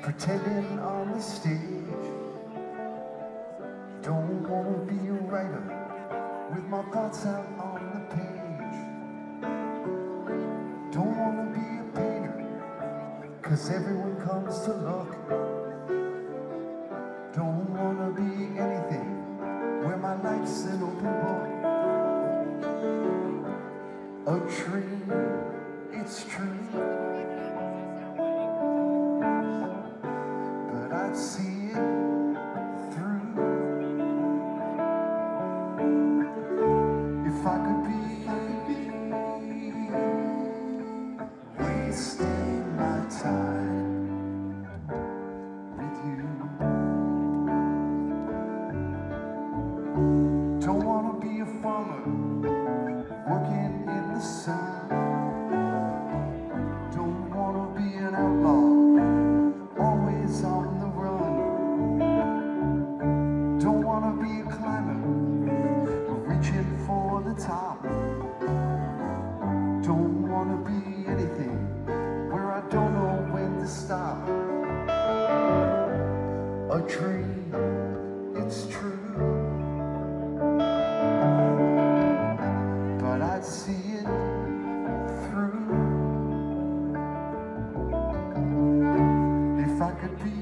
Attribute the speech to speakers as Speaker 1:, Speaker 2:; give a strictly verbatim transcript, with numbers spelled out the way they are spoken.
Speaker 1: pretending on the stage. Don't wanna be a writer with my thoughts out on the page. Don't wanna be a painter, cause everyone comes to look. Don't wanna be anything where my life's an open book. A dream, it's true, but I'd see it through if I could be wasting my time with you. Don't wanna be a farmer working in the sun. Don't wanna be an outlaw, always on the run. Don't wanna be a climber, reaching for the top. Don't wanna be anything where I don't know when to stop. A dream, it's true, but I'd see it through if I could be